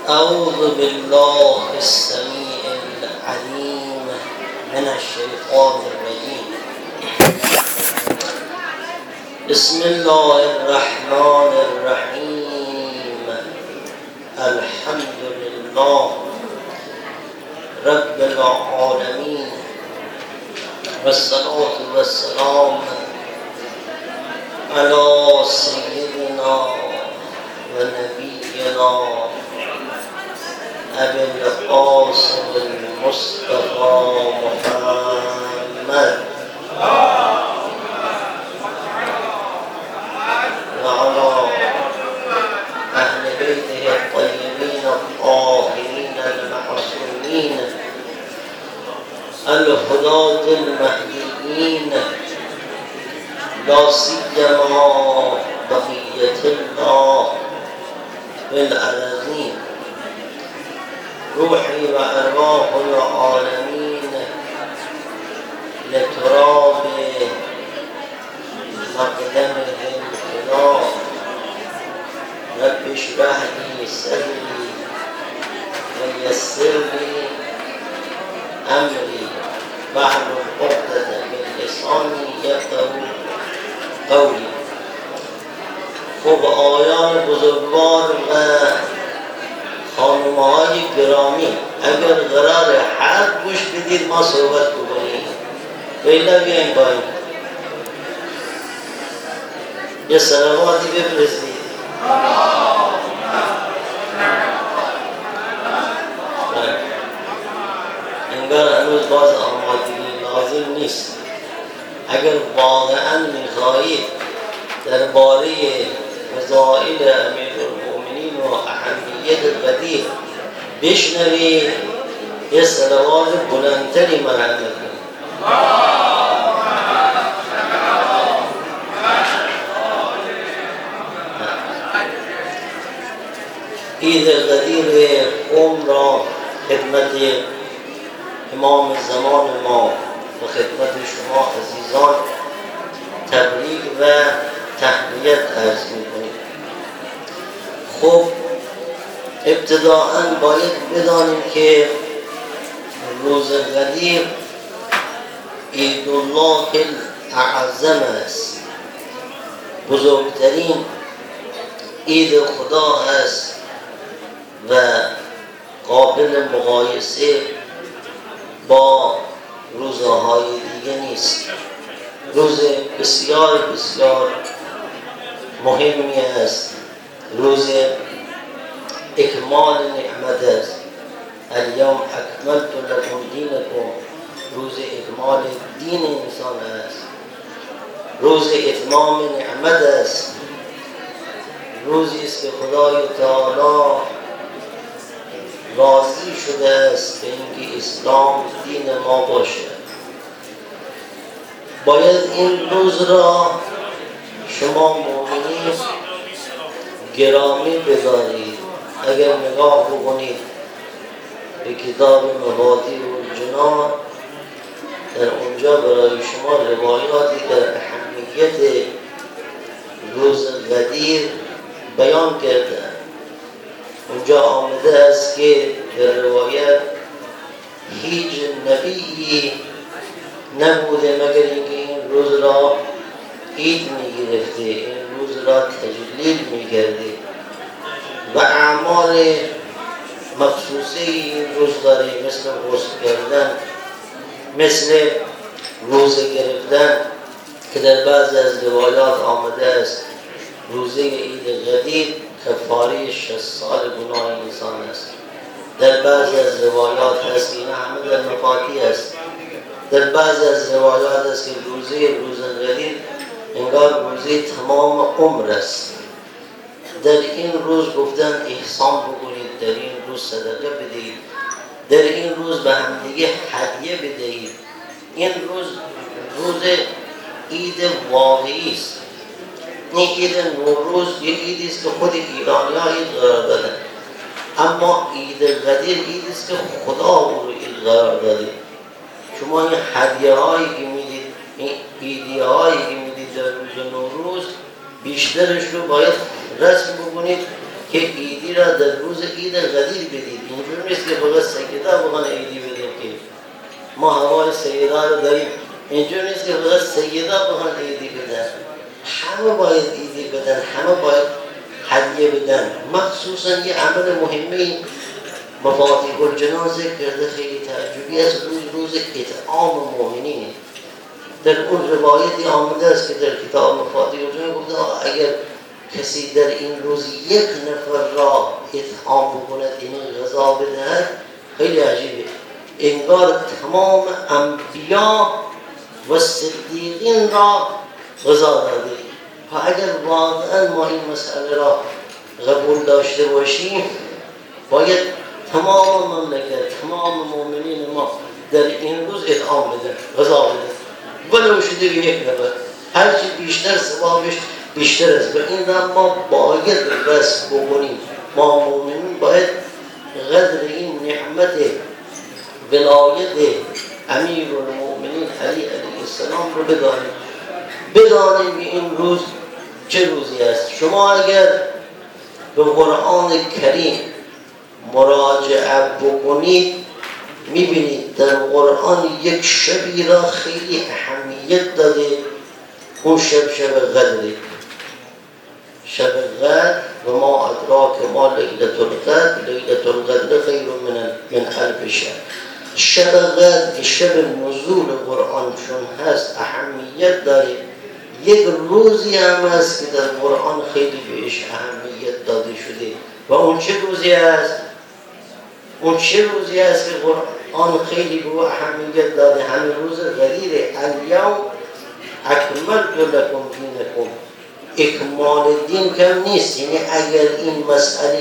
أعوذ بالله السميع العليم من الشيطان الرجيم. بسم الله الرحمن الرحيم. الحمد لله رب العالمين، والصلاة والسلام على سيدنا ونبينا أبي القاسم المصطفى محمد وعلى أهل بيته الطيبين الطاهرين المعصومين الهداة المهديين، لا سيما بقية الله بالأرضين. روحي وأرواح العالمين لتراب مقدمهم الفداء. رب اشرح لي صدري ويسر لي أمري واحلل عقدة من لساني يفقهوا قولی. خب آیان بزرگوار و خانم‌های گرامی، اگر قرار حرف گوش بدید ما صحبت بکنیم ویلا بیاییم پایین یه صلواتی بفرستید. انگار هنوز باز آمادگی لازم نیست. اگر واقعا میخواهید درباره فضائل امیرالمؤمنین و اهمیت القدیر بشنوید، یه صلوات بلندتری مرحمت کنید. عید القدیر قوم را خدمت امام زمان ما و خدمت شما عزیزان تبریک و تهنیت عرض می‌کنیم. خب ابتداءً باید بدانیم که روز قدیر عید الله الاعظم است، بزرگترین عید خدا است و قابل مقایسه با روزهای دیگه نیست. روز بسیار بسیار مهمی است، روز اکمال نعمت است. الیوم اکملت لکم دینکم، روز اکمال دین انسان است، روز اتمام نعمت است، روزی است که خدای تعالی راضی شده است به اینکه اسلام دین ما باشد. باید این روز را شما مؤمنین گرامی بدارید. اگر نگاه بکنید به کتاب مبادی الجنان، در اونجا برای شما روایاتی در اهمیت روز قدیر بیان کرده. اونجا آمده است که در روایت هیچ نبیی نبوده مگر اینکه این روز را عید میگرفته، این روز را تجلیل میکرده و اعمال مخصوصه این روز داره، مثل غسل کردن، مثل روزه گرفتن که در بعض از روایات آمده است روزه عید قدیر کفاره 60 سال گناه انسان است. در بعض از روایات هست که این همه در مفاتی است. در بعض از روایات است که روز قدیر انگار روزه تمام عمر است. در این روز گفتن احسان بکنید، در این روز صدقه بدهید، در این روز به همدیگه هدیه بدهید. این روز عید واقعی است. این عید نوروز یک عیدی است که خود ایرانی‌ها عید قرار دادن، اما عید قدیر عیدی است که خدا او رو عید قرار داده. شما این هدیه هایی که میدید، این عیدی هایی که میدید در روز نوروز، بیشترش رو باید رسم بکنید که عیدی را در روز عید غدیر بدید. اینجور نیست که فقط سیده بخوان عیدی بدید که ما هوای سیده رو داریم. اینجور نیست که فقط سیده بخوان عیدی بدن، همه باید عیدی بدن، همه باید هدیه بدن. مخصوصا یه عمل مهمه مفاتیح الجنان ذکر کرده، خیلی تعجبی است. روز اطعام مؤمنین. در اون روایتی آمده است که در کتاب مفاتیح الجنان گفته اگر کسی در این روز یک نفر را اطعام بکند، این غذا بدهد، خیلی عجیبه، انگار تمام انبیا و صدیقین را غذا داده. و اگر واقعا ما این مسئله را قبول داشته باشیم، باید تمام مملکت، تمام مؤمنین ما در این روز اطعام بدن، غذا بدن، ولو شده یک نفر. هرچی بیشتر ثوابش بیشتر است. و این را ما باید رسم بکنیم. ما مؤمنین باید قدر این نعمت ولایت امیرالمؤمنین علی علیه السلام رو بدانیم که این روز چه روزی است. شما اگر به قرآن کریم مراجعه بکنید، میبینید در قرآن یک شبی را خیلی اهمیت داده. اون شب قدره. شب قدر و ما ادراک ما لیلة القدر، لیلة القدر خیر من الف شهر. شب قدر شب نزول قرآن چون هست، اهمیت داره. یک روزی هم هست که در قرآن خیلی بهش اهمیت داده شده. و اون چه روزی است؟ اون چه روزی است که قرآن خیلی به اهمیت داده؟ همین روز غدیره. الیوم اکملت لکم دینکم. اکمال دین کم نیست. یعنی اگر این مسئله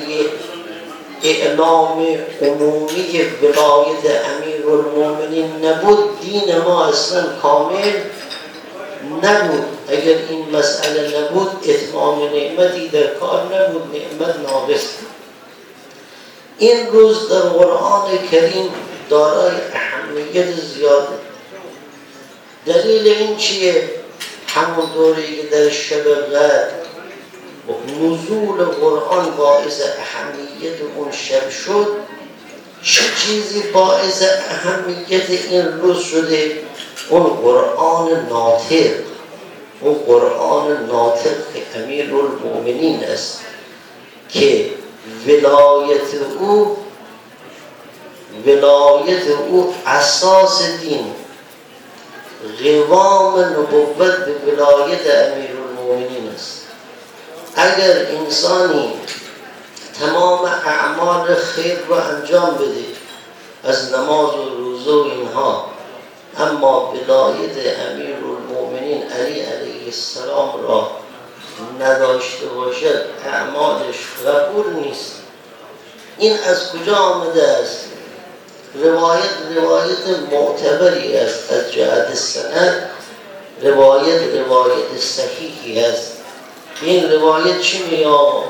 اعلام عمومی ولایت امیرالمؤمنین نبود، دین ما اصلا کامل نبود. اگر این مسئله نبود، اتمام نعمتی در کار نبود، نعمت ناقص. این روز در قرآن کریم دارای اهمیت زیاده. دلیل این چیه؟ همون دوری که در شب قدر نزول قرآن باعث اهمیت اون شب شد. چه چیزی باعث اهمیت این روز شده؟ اون قرآن ناطق. اون قرآن ناطق که امیرالمؤمنین است، که ولایت او اساس دین، قوام نبوت به ولایت امیرالمؤمنین است. اگر انسانی تمام اعمال خیر رو انجام بده، از نماز و روزه و اینها، اما ولایت امیرالمؤمنین علی علیه السلام را نداشته باشد، اعمالش قبول نیست. این از کجا آمده است؟ روایت معتبری است از جهت سند. روایت صحیحی است. این روایت چی میگه؟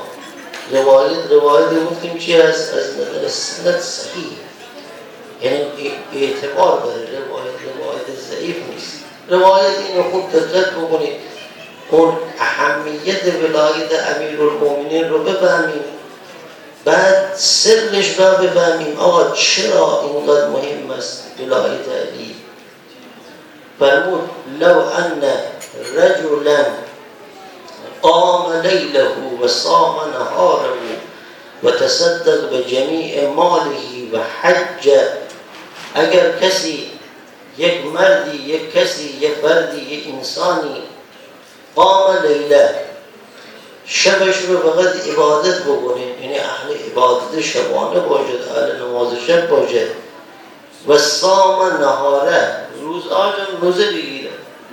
روایت گفتیم چی است؟ از نظر سند صحیح، یعنی اعتبار داره. روایت ضعیف نیست. روایت اینو خوب دقت بکنید، اون اهمیت ولایت امیرالمؤمنین رو بفهمیم، بعد سرش را بفهمیم. آقا چرا اینقدر مهم است ولایت علی؟ فرمود لو ان رجلا قام لیله و صام نهاره و تصدق بجمیع ماله و حج. اگر کسی، یک مردی، یک فردی، یک انسانی قام لیله، شبش رو فقط عبادت بکنه، یعنی اهل عبادت شبانه باشد، اهل نماز شب باشد، و صام نهاره، روزه بگیره،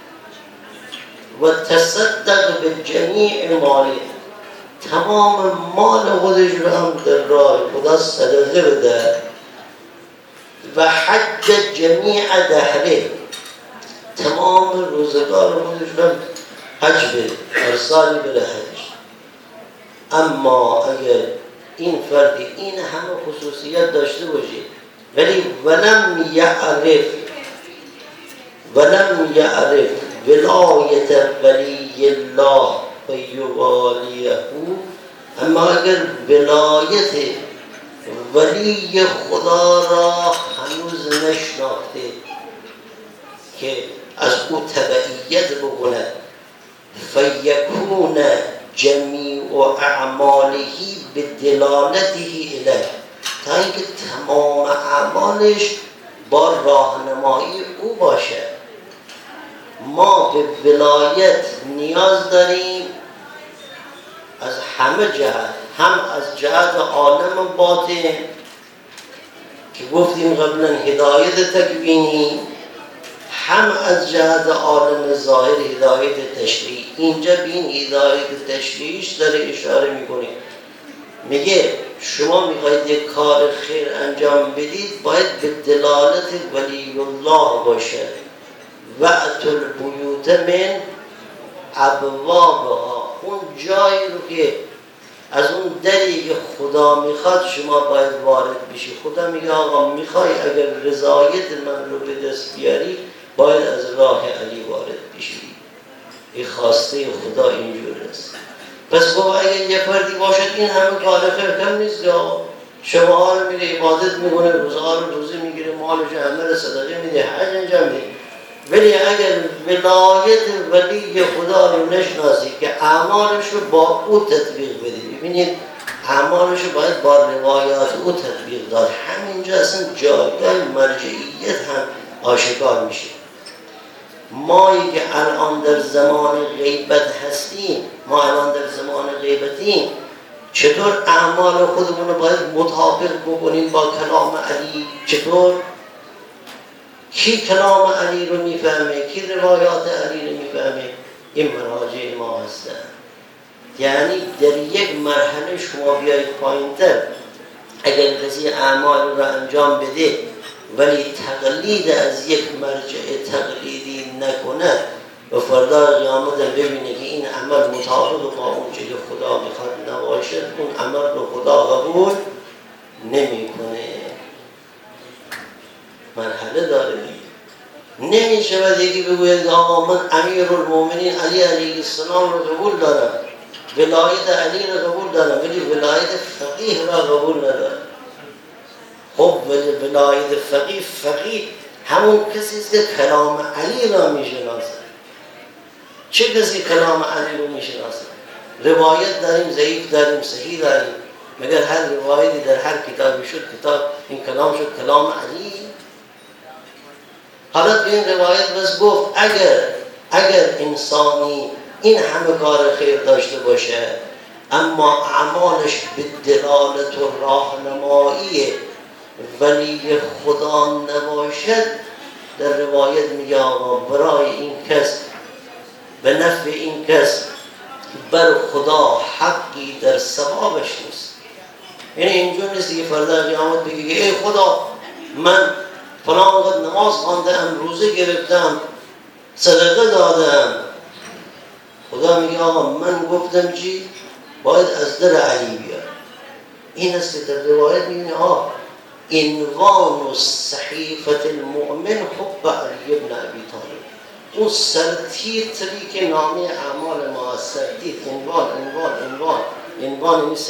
و تصدق به جمیع مالی، تمام مال خودش رو هم در راه خدا صدقه بده، و حج جمیع دهره، تمام روزگار خودش رو هم حج بده، هر سالی بره حج. اما اگر این فردی این همه خصوصیت داشته باشه، ولی ولم یعرف ولایت ولی الله و یوالیه، اما اگر ولایت ولی خدا را هنوز نشناخته که از او تبعیت بکنه فیکون جمیع اعمالهی به دلالته الیه، تا اینکه تمام اعمالش با راهنمایی او باشه. ما به ولایت نیاز داریم از همه جهت، هم از جهت عالم باطن که گفتیم قبلا هدایت تکوینی، هم از جهت عالم ظاهر هدایت تشریعی. اینجا به این هدایت تشریعیش داره اشاره میکنه، میگه شما میخواید یک کار خیر انجام بدید باید به دلالت ولی الله باشه. وأتوا البیوت من ابوابها، اون جایی رو که از اون دری که خدا میخواد شما باید وارد بشی. خدا میگه آقا میخوای اگر رضایت من رو به دست بیاری باید از راه علی وارد بشی. این خواسته خدا اینجور است. پس خب اگر یه فردی باشد این همه کار خیر کم نیست، شما ها رو میره عبادت میکنه، روزها رو روزه میگیره، مالش همه صدقه میده، حج انجام میده، ولی اگر ولایت ولی خدا رو نشناسی که اعمالش رو با او تطبیق بدی، ببینید اعمالش رو باید با روایات او تطبیق داد. همینجا اصلا جایگاه مرجعیت هم آشکار میشه. مایی که الان در زمان غیبت هستیم، ما الان در زمان غیبتیم، چطور اعمال خودمون رو باید مطابق بکنیم با کلام علی؟ چطور؟ کی کلام علی رو میفهمه؟ کی روایات علی رو میفهمه؟ این مراجع ما هستن. یعنی در یک مرحله شما بیایید پایین‌تر، اگر کسی اعمال رو انجام بده ولی تقلید از یک مرجع تقلیدی نکنه و فردا قیامت ببینه که این عمل مطابق با اون چیزی خدا میخواد نباشد، اون عمل رو خدا قبول نمیکنه. مرحله داره. نمیشه و دیگه بگوید آقا من امیرالمومنین علی علیه السلام رو قبول دارم، ولایت علی رو قبول دارم، ولی ولایت فقیه را قبول ندارم. خب ولایت فقیه همون کسی است که کلام علی را میشناسه. چه کسی کلام علی رو میشناسه؟ روایت داریم، ضعیف داریم، صحیح داریم، مگر هر روایتی در هر کتابی شد کتاب این کلام شد کلام علی؟ حالا به این روایت بس گفت اگر انسانی این همه کار خیر داشته باشه اما اعمالش به دلالت و راهنمایی ولی خدا نباشد، در روایت میگه آقا برای این کس به نفع این کس بر خدا حقی در ثوابش نیست. یعنی اینجور نیست که فردا قیامت بگه ای خدا من فلان وقت نماز خواندم، روزه گرفتم، صدقه دادم، خدا میگه آقا من گفتم چی؟ باید از در علی بیاد. این است که در روایت میگه عنوان صحیفه المؤمن حب علی ابن ابی طالب. اون سرتیتری که نامه اعمال ما سرتیت، عنوان این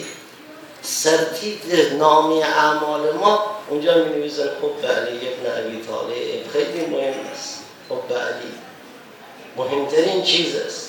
سرتیتر نامه اعمال ما اونجا می نویسن حب علی ابن ابی طالب. خیلی مهم است. حب علی مهمترین چیز است.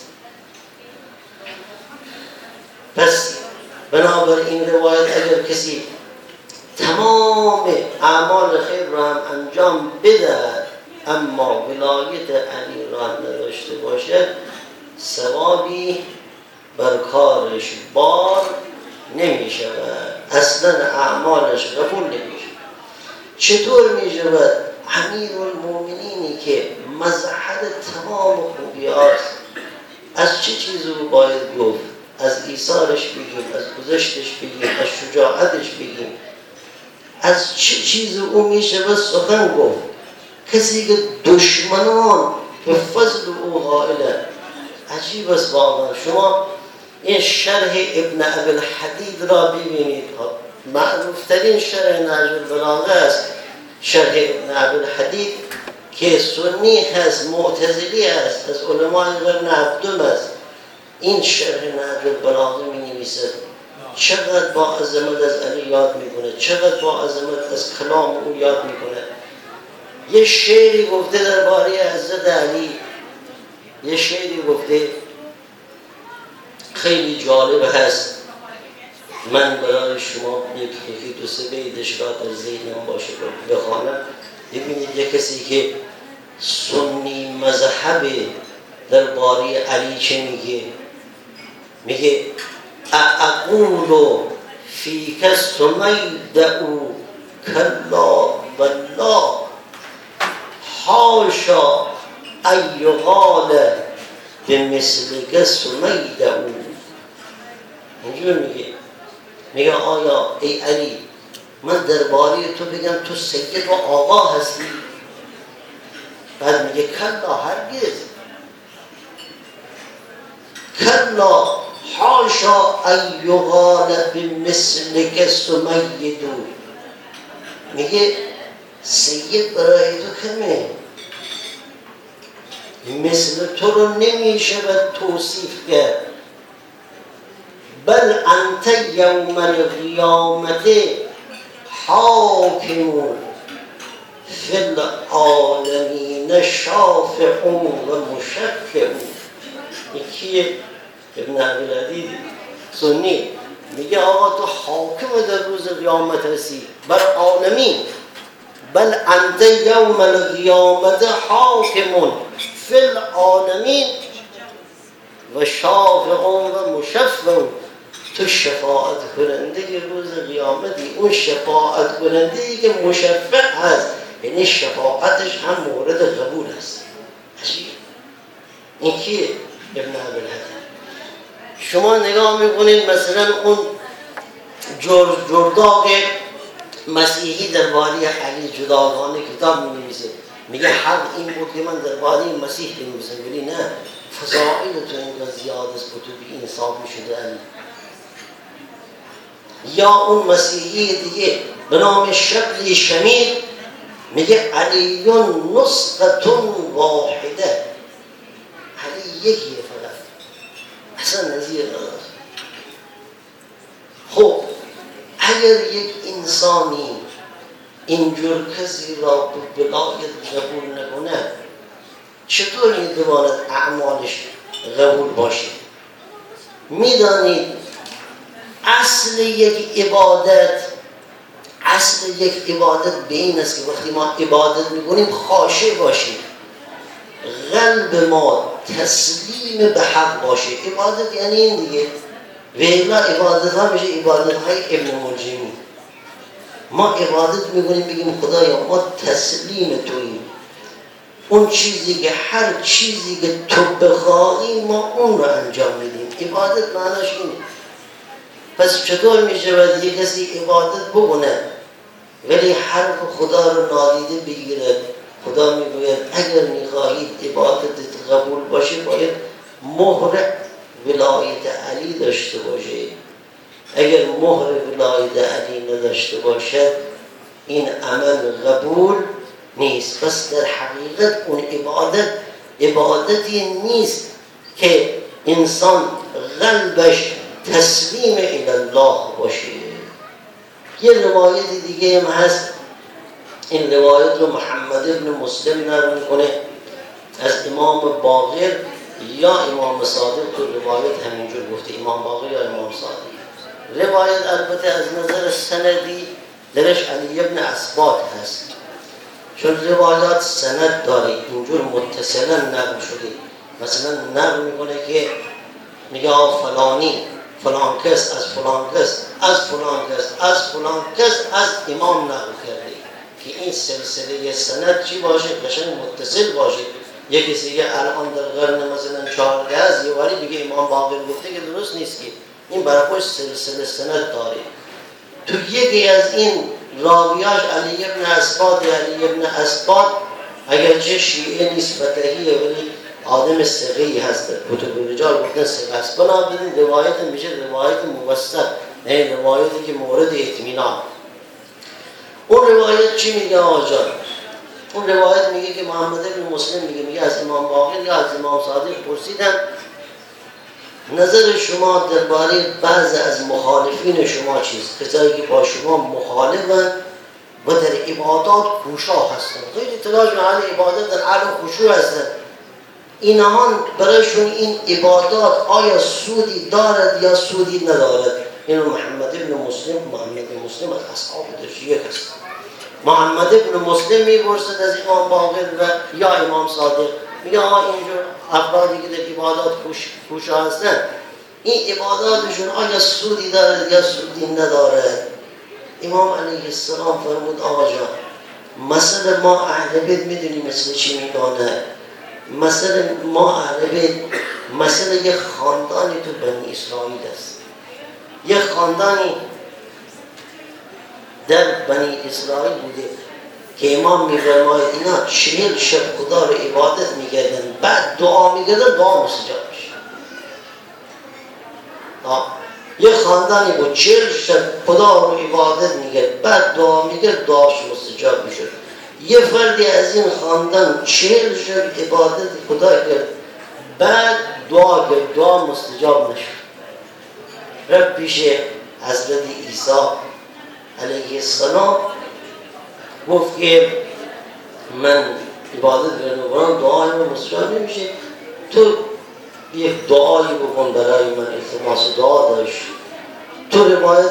پس بنابراین روایت اگر کسی تمام اعمال خیر را هم انجام بده اما ولایت علی را نداشته باشد، ثوابی بر کارش بار نمی شود، اصلا اعمالش قبول نمی شود. چطور می شود؟ امیرالمومنینی که مظهر تمام خوبی هاست، از چه چیزی باید گفت؟ از ایثارش بگیم، از گذشتش بگیم، از شجاعتش بگیم، از چه چیز او می شود سخن گفت؟ کسی که دشمنان به فضل او قائلند. عجیب است واقعا. شما این شرح ابن ابی الحدید را ببینید، معروفترین شرح نهج البلاغه است شرح ابن ابی الحدید که سنی هست، معتزلی است، از علمای قرن هفتم است. این شرح نهج البلاغه می نویسد چقدر با عظمت از علی یاد میکنه، چقدر با عظمت از کلام او یاد میکنه. یه شعری گفته درباره حضرت علی، یه شعری گفته خیلی جالب هست. من برای شما یکی دو سه بیتش را در ذهنم باشه بخوانم. ببینید یه کسی که سنی مذهب درباره علی چه میگه؟ میگه اقول فیک سمیدعو کلا والله حاشا ان یقال بمثلک سمیدعو. اینجور میگه آیا ای علی من درباره تو بگم تو سید و آقا هستی؟ بعد میگه کلا، هرگز، کلا حاشا ان یقال بمثلک سمیدو. میگه سید برای تو کمه، مثل تو رو نمیشه توصیف کرد. بل انت یوم القیامت حاکم فی العالمین شافع و مشفع. یکیه ابن عبدالعزیز سنی میگه آقا تو حاکم در روز قیامت هستی بر عالمین. بل انت یوم القیامت حاکم فی العالمین و شافع و مشفع. تو شفاعت کننده روز قیامتی، اون شفاعت کننده ای که مشفع هست، یعنی شفاعتش هم مورد قبول است. عجیب. این کیه؟ ابن عبدالحکیم. شما نگاه میکنید مثلا اون جرداق مسیحی درباره علی جداگانه کتاب می‌نویسه، میگه حق این بود که من درباره مسیح بنویسم، ولی نه، فضائل تو اینقدر زیاد است کتب انصاف میشده علی. یا اون مسیحی دیگه به نام شبلی شمیر میگه علی نسخة واحده، علی یکیه فقط، اصلا نظیر نداره. خب اگر یک انسانی اینجور کسی را به ولایت قبول نکنه، چطور میتواند اعمالش قبول باشه؟ میدانید اصل یک عبادت به این است که وقتی ما عبادت میکنیم خاشع باشیم، قلب ما تسلیم به حق باشه. عبادت یعنی این دیگه. ویلا عبادت ها میشه عبادت های ابن ملجمی. ما عبادت میکنیم بگیم خدایا ما تسلیم توییم، اون چیزی که هر چیزی که تو بخواهی ما اون رو انجام میدیم. عبادت معناش اینه. پس چطور میشه باید یک کسی عبادت بکنه ولی حرف خدا رو نادیده بگیرد؟ خدا میگوید اگر میخواهید عبادتت قبول باشه باید مهر ولایت علی داشته باشه. اگر مهر ولایت علی نداشته باشد این عمل قبول نیست. پس در حقیقت اون عبادتی نیست که انسان قلبش تسلیم الله باشه. یه روایت دیگه هم هست، این روایت رو محمد ابن مسلم نقل میکنه از امام باقر یا امام صادق. تو روایت همینجور گفته، امام باقر یا امام صادق. روایت البته از نظر سندی درش علی ابن اسبات هست، چون روایات سند داره، اینجور متصلا نقل شده. مثلا نقل میکنه که میگه فلانی فلان کس از فلان کس از فلان کس از فلان کس از امام نقل کرده، که این سلسله سند چی باشه؟ قشنگ متصل باشه. یکی دیگه الان در قرن مثلا 14 از یه واری بگه امام باقر گفته که درست نیست، که این برای خودش سلسله سند داره. تو یکی از این راویاش علی ابن اسبات، علی ابن اسبات اگرچه شیعه نیست فتحیه ولی آدم ثقه‌ای هست، کتب رجال گفتن ثقه است. بنابراین روایت میشه روایت موثق، نه روایتی که مورد اطمینان. اون روایت چی میگه آقا جان؟ اون روایت میگه که محمد ابن مسلم میگه از امام باقر یا از امام صادق پرسیدن نظر شما درباره بعض از مخالفین شما چیست؟ کسایی که با شما مخالفن و در عبادات کوشا هستن، خیلی تلاش محل عبادت در حال خشوع هستن، اینها برایشون این عبادات آیا سودی دارد یا سودی ندارد؟ این محمد ابن مسلم از اصحاب شیعه هست. محمد ابن مسلم میپرسد از امام باقر و یا امام صادق، میگه اینجور افرادی که در عبادات کوشا هستن، این عباداتشون آیا سودی دارد یا سودی ندارد؟ امام علیه السلام فرمود آقا جان، مثل ما اهل بیت میدونی مثل چی میدانه؟ مثل ما اهل بیت مثل یک خاندانی تو بنی اسرائیل است. یک خاندانی در بنی اسرائیل بوده که امام میفرماید اینا 40 شب خدا رو عبادت میکردن، بعد دعا میکردن، دعا مستجاب میشه. یک خاندانی بود 40 شب خدا رو عبادت میکرد، بعد دعا میکرد، دعاش مستجاب میشد. یه فردی از این خاندان 40 شب عبادت خدا کرد، بعد دعا کرد، دعا مستجاب نشد. رفت پیش حضرت عیسی علیه السلام گفت که من عبادت میکنم، دعای من مستجاب نمیشه، تو یک دعایی بکن برای من، التماس دعا داشت. تو روایت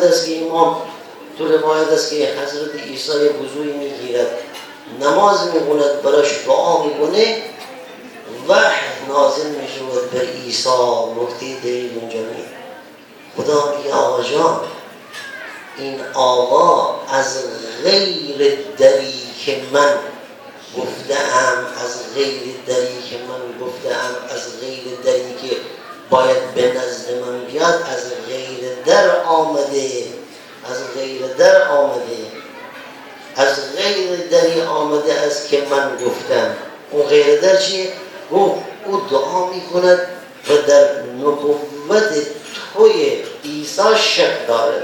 است که حضرت عیسی وضوئی میگیرد، نماز میخوند، براش دعا میکنه، وحی نازل میشود بر عیسی، نکته دلیل اونجا میاد. خدا میگه آقا جان، این آقا از غیر دری که من گفتم، از غیر دری که باید به نزد من بیاد، از غیر در آمده، از غیر دری آمده است که من گفتم. اون غیر در چیه؟ او دعا میکند و در نبوت توی عیسی شک دارد،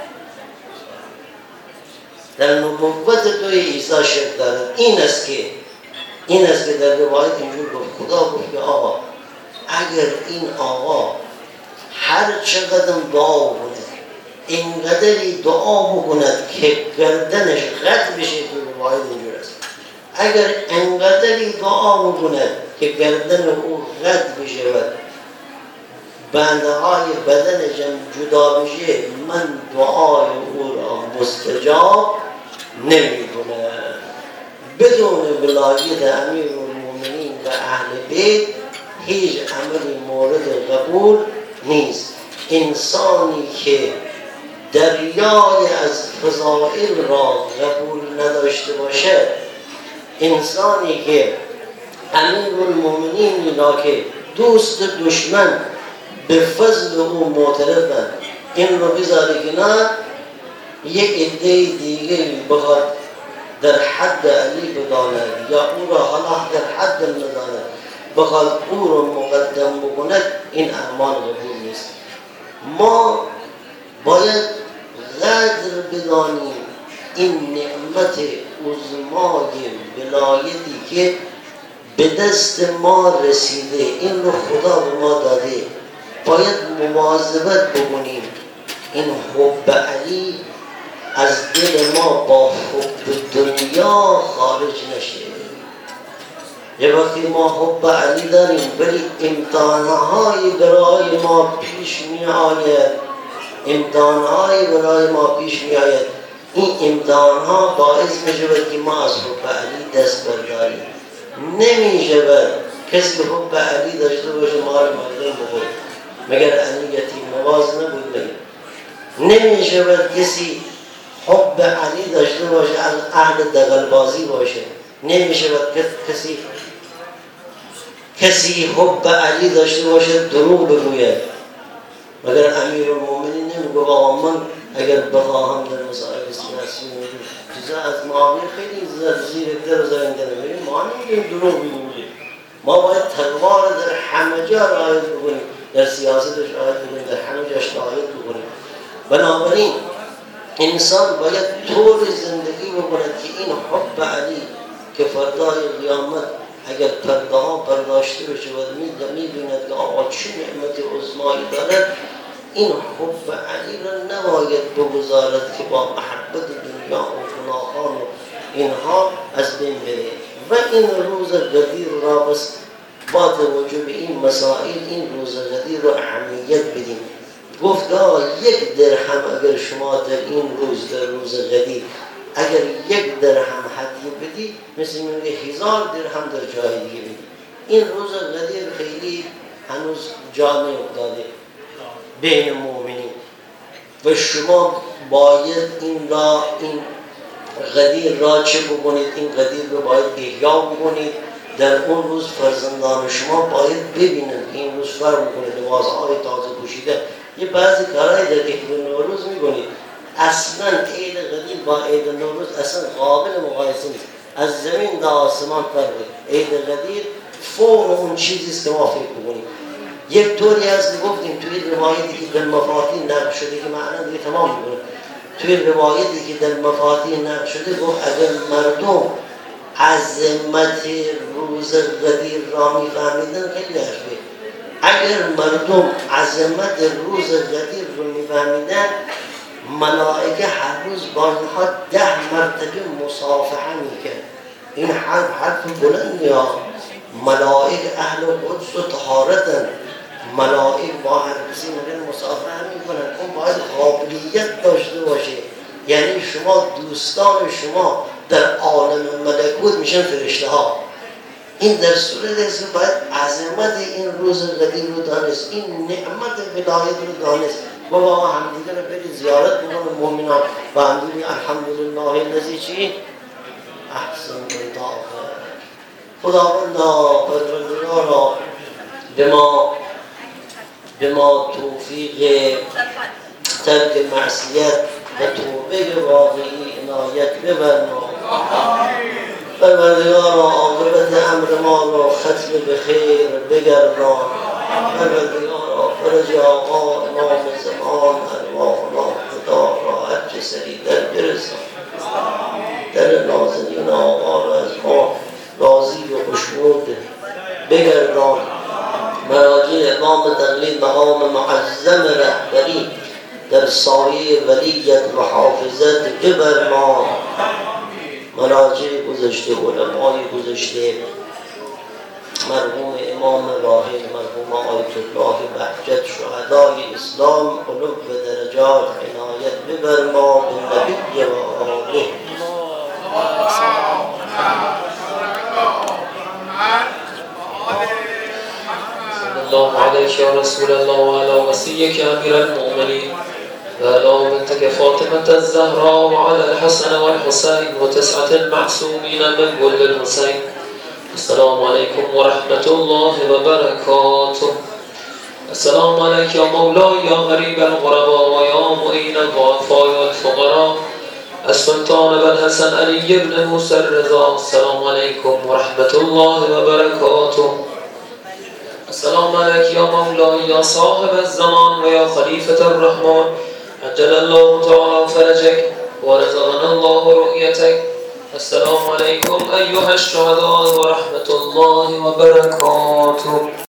این است که در روایت اینجور گفت. خدا گفت که آقا اگر این آقا هر چقدر دعا بکند، اینقدری دعا بکند که گردنش قطع بشه، تو روایت اینجور است، اگر اینقدری دعا بکند که گردن او قطع بشه و بندهای بدنشم جدا بشه، من دعای او را مستجاب نمی‌کنم. بدون ولایت امیرالمومنین و اهل بیت هیچ عملی مورد قبول نیست. انسانی که دریای از فضائل را قبول نداشته باشد، انسانی که امیرالمومنین را که دوست دشمن به فضل او معترفند، این رو بذاره کنار، یک عده دیگه بخواد در حد علی بداند یا او را حالا در حد نداند، بخواد او را مقدم بکند، این اعمال قبول نیست. ما باید قدر بدانیم این نعمت عظمای ولایتی که به دست ما رسیده، این رو خدا به ما داده، باید مواظبت بکنیم این حب علی از دل ما با حب دنیا خارج نشه. یه وقتی ما حب علی داریم ولی امتحانهایی برای ما پیش می آید، این امتحانها باعث می شود که ما از حب علی دست برداریم. نمی شود کسی حب علی داشته باشه مال مردم بخوره، مگر علی یتیم نواز نبود؟ نمی شود کسی حب علی داشته باشه از اهل دغلبازی باشه، نمی شود کسی حب علی داشته باشه دروغ بگوید، مگر امیرالمومنین نمیگه آقا من اگر بخواهم در مسائل سیاسی چیزا از معاویه خیلی زیرکتر و زرنگ‌تر نمیگیم، ما نمیگیم دروغ بگوید، ما باید تقوا را در همه جا رعایت بکنیم، در سیاستش رعایت بکنیم، در همه جاش رعایت بکنیم. بنابراین انسان باید طور زندگی بکند که این حب علی که فردای قیامت اگر پرده ها برداشته بشه و می‌بیند که آقا چه نعمت عظمایی دارد، این حب علی را نباید بگذارد که با محبت دنیا و گناهان و اینها از بین بره و این روز قدیر را بس با توجه به این مسائل این روز قدیر را اهمیت بدیم. گفت یک درهم اگر شما در این روز، در روز قدیر اگر یک درهم هدیه بدی، مثل میگه 1000 درهم در جای دیگه بدی. این روز قدیر خیلی هنوز جا نیفتاده بین مؤمنین و شما باید این قدیر را چه بکنید؟ این قدیر رو باید احیا بکنید. در اون روز فرزندان شما باید ببینند که این روز فرق میکنه، لباسهای تازه پوشیده. یه بعضی کارهای در عید نوروز میکنید، اصلا عید قدیر با عید نوروز اصلا قابل مقایسه نیست، از زمین تا آسمان فرقه. عید قدیر فوق اون چیزیست که ما فکر بکنیم. یک طوری هست که گفتیم توی روایتی که در مفاتیح نقل شده که معنا دیگه تمام میکنه، توی روایتی که در مفاتیح نقل شده گفت اگر مردم عظمت روز قدیر را میفهمیدن خیلی حرفه. اگر مردم عظمت روز قدیر رو میفهمیدن، ملائکه هر روز با اینها 10 مرتبه مصافحه میکرد. این حرف بلندی ها. ملائکه اهل قدس و طهارتن، ملائکه با هر کسی مصافحه میکنن. اون باید قابلیت داشته باشه، یعنی شما دوستان شما در عالم ملکوت میشن فرشته ها. این در صورت است که باید عظمت این روز قدیر رو دانست، این نعمت ولایت رو دانست و با همدیگه رو بری زیارت بکنن مؤمنان و همدیگه الحمدلله الذی چی؟ احسن الطاعه. خداوندا پروردگارا به ما توفیق ترک معصیت و توبه واقعی عنایت بفرما. پروردگارا عاقبت امر ما را ختم به خیر بگردان. پروردگارا فرج آقا امام زمان ارواحنا خدا را هرچه سریع‌تر برسان. در نازنین آقا را از ما راضی و خوشنود بگردان. مراجع امام تقلید مقام معظم رهبری در سایه ولیت و حافظت بفرما. مراجع گذشته، علمای گذشته، مرحوم امام راحل، مرحوم آیت الله بهجت، شهدای اسلام علو و درجات عنایت بفرما. بالنبی و آله. الله عليك يا رسول الله وعلى وصيك أمير المؤمنين وعلى بنتك فاطمة الزهراء وعلى الحسن والحسين وتسعة المعصومين من كل الحسين. السلام عليكم ورحمة الله وبركاته. السلام عليك يا مولاي يا غريب الغرباء ويا معين الضعفاء والفقراء السلطان بالحسن علي بن موسى الرضا. السلام عليكم ورحمة الله وبركاته. السلام عليك يا مولاي يا صاحب الزمان ويا خليفة الرحمن عجل الله تعالى فرجك ورزقنا الله رؤيتك. السلام عليكم أيها الشهداء ورحمة الله وبركاته.